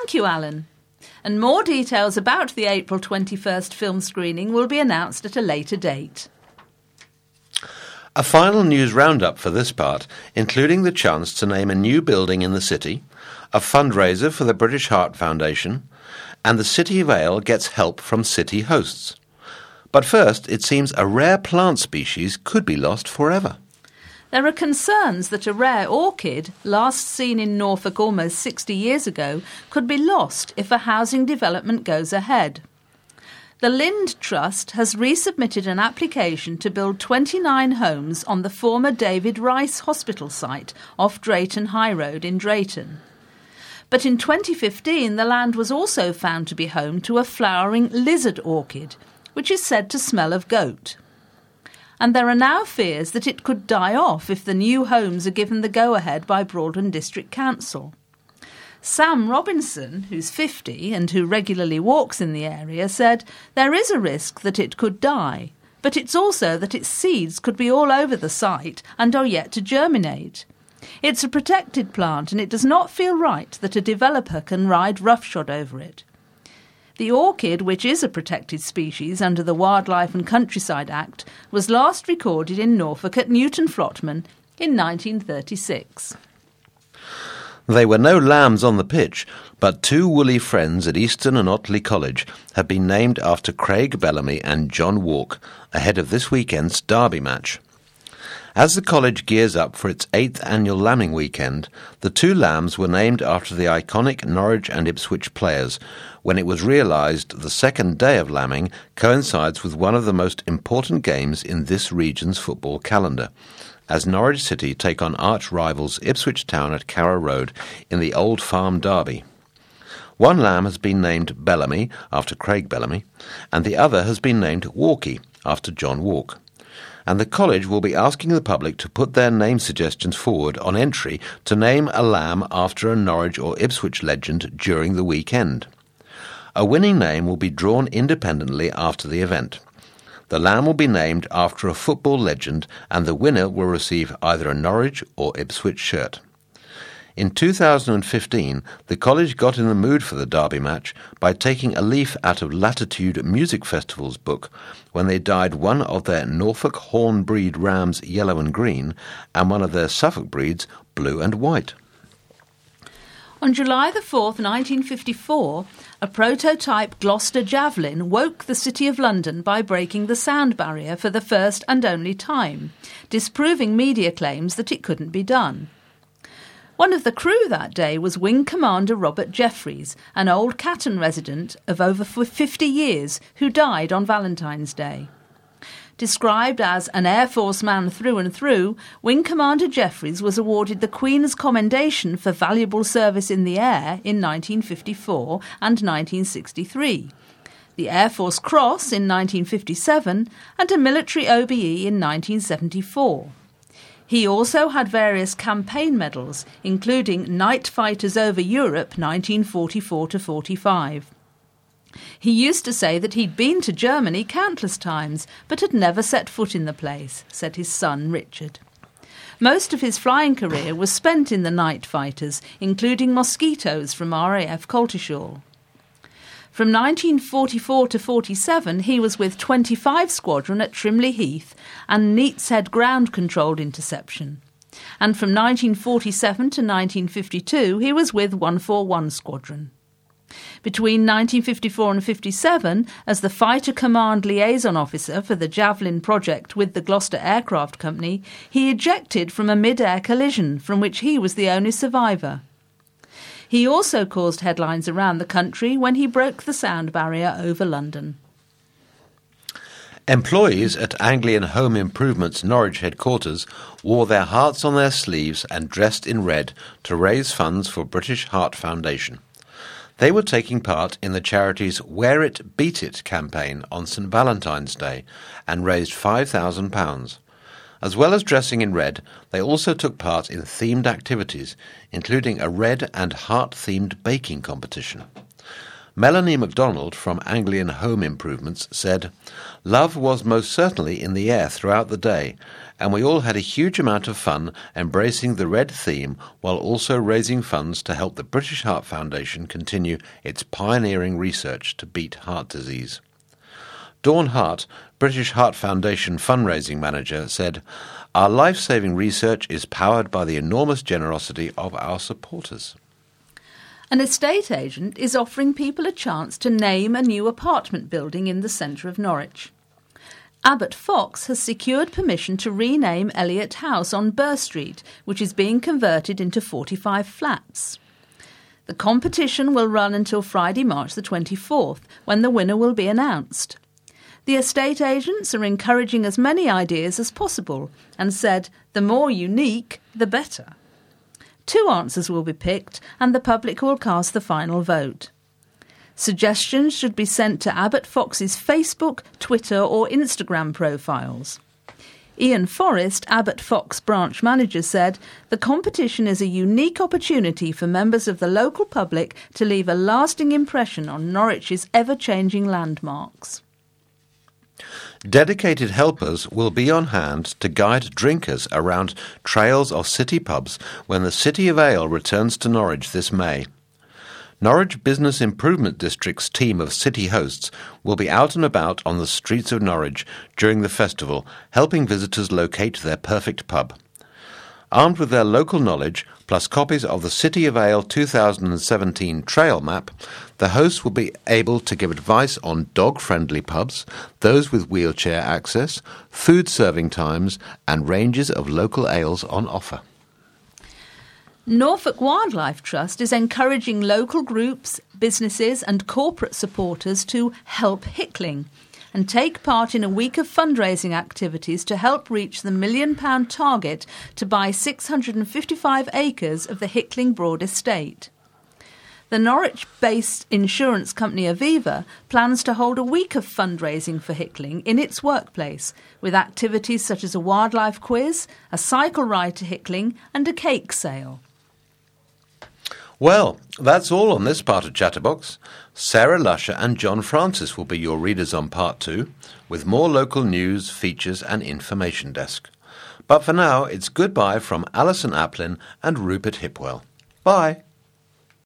Thank you, Alan. And more details about the April 21st film screening will be announced at a later date. A final news roundup for this part, including the chance to name a new building in the city, a fundraiser for the British Heart Foundation, and the City of Ale gets help from city hosts. But first, it seems a rare plant species could be lost forever. There are concerns that a rare orchid, last seen in Norfolk almost 60 years ago, could be lost if a housing development goes ahead. The Lind Trust has resubmitted an application to build 29 homes on the former David Rice Hospital site off Drayton High Road in Drayton. But in 2015, the land was also found to be home to a flowering lizard orchid, which is said to smell of goat. And there are now fears that it could die off if the new homes are given the go-ahead by Broadland District Council. Sam Robinson, who's 50 and who regularly walks in the area, said there is a risk that it could die, but it's also that its seeds could be all over the site and are yet to germinate. It's a protected plant and it does not feel right that a developer can ride roughshod over it. The orchid, which is a protected species under the Wildlife and Countryside Act, was last recorded in Norfolk at Newton Flotman in 1936. There were no lambs on the pitch, but two woolly friends at Easton and Otley College have been named after Craig Bellamy and John Walk ahead of this weekend's Derby match. As the college gears up for its 8th annual lambing weekend, the two lambs were named after the iconic Norwich and Ipswich players, when it was realised the second day of lambing coincides with one of the most important games in this region's football calendar, as Norwich City take on arch-rivals Ipswich Town at Carrow Road in the Old Farm Derby. One lamb has been named Bellamy, after Craig Bellamy, and the other has been named Walkie, after John Walk. And the college will be asking the public to put their name suggestions forward on entry to name a lamb after a Norwich or Ipswich legend during the weekend. A winning name will be drawn independently after the event. The lamb will be named after a football legend and the winner will receive either a Norwich or Ipswich shirt. In 2015, the college got in the mood for the Derby match by taking a leaf out of Latitude Music Festival's book when they dyed one of their Norfolk Horn breed rams yellow and green and one of their Suffolk breeds blue and white. On July the 4th, 1954, a prototype Gloucester Javelin woke the City of London by breaking the sound barrier for the first and only time, disproving media claims that it couldn't be done. One of the crew that day was Wing Commander Robert Jeffries, an old Catton resident of over 50 years who died on Valentine's Day. Described as an Air Force man through and through, Wing Commander Jeffries was awarded the Queen's Commendation for valuable service in the air in 1954 and 1963, the Air Force Cross in 1957 and a military OBE in 1974. He also had various campaign medals, including Night Fighters over Europe 1944-45. He used to say that he'd been to Germany countless times, but had never set foot in the place, said his son Richard. Most of his flying career was spent in the Night Fighters, including Mosquitoes from RAF Coltishall. From 1944 to 47, he was with 25 Squadron at Trimley Heath and Neatshead ground-controlled interception. And from 1947 to 1952, he was with 141 Squadron. Between 1954 and 57, as the Fighter Command Liaison Officer for the Javelin project with the Gloucester Aircraft Company, he ejected from a mid-air collision from which he was the only survivor. He also caused headlines around the country when he broke the sound barrier over London. Employees at Anglian Home Improvement's Norwich headquarters wore their hearts on their sleeves and dressed in red to raise funds for British Heart Foundation. They were taking part in the charity's Wear It, Beat It campaign on St Valentine's Day and raised £5,000. As well as dressing in red, they also took part in themed activities, including a red and heart-themed baking competition. Melanie MacDonald from Anglian Home Improvements said, "Love was most certainly in the air throughout the day, and we all had a huge amount of fun embracing the red theme while also raising funds to help the British Heart Foundation continue its pioneering research to beat heart disease." Dawn Hart, British Heart Foundation fundraising manager, said, "Our life-saving research is powered by the enormous generosity of our supporters." An estate agent is offering people a chance to name a new apartment building in the centre of Norwich. Abbott Fox has secured permission to rename Elliot House on Burr Street, which is being converted into 45 flats. The competition will run until Friday, March the 24th, when the winner will be announced. The estate agents are encouraging as many ideas as possible and said the more unique, the better. 2 answers will be picked and the public will cast the final vote. Suggestions should be sent to Abbott Fox's Facebook, Twitter or Instagram profiles. Ian Forrest, Abbott Fox branch manager, said the competition is a unique opportunity for members of the local public to leave a lasting impression on Norwich's ever-changing landmarks. Dedicated helpers will be on hand to guide drinkers around trails of city pubs when the City of Ale returns to Norwich this May. Norwich Business Improvement District's team of city hosts will be out and about on the streets of Norwich during the festival, helping visitors locate their perfect pub. Armed with their local knowledge, plus copies of the City of Ale 2017 trail map, the hosts will be able to give advice on dog-friendly pubs, those with wheelchair access, food serving times, and ranges of local ales on offer. Norfolk Wildlife Trust is encouraging local groups, businesses and corporate supporters to help Hickling and take part in a week of fundraising activities to help reach the £1 million target to buy 655 acres of the Hickling Broad Estate. The Norwich-based insurance company Aviva plans to hold a week of fundraising for Hickling in its workplace, with activities such as a wildlife quiz, a cycle ride to Hickling and a cake sale. Well, that's all on this part of Chatterbox. Sarah Lusher and John Francis will be your readers on part 2, with more local news, features and information desk. But for now, it's goodbye from Alison Aplin and Rupert Hipwell. Bye.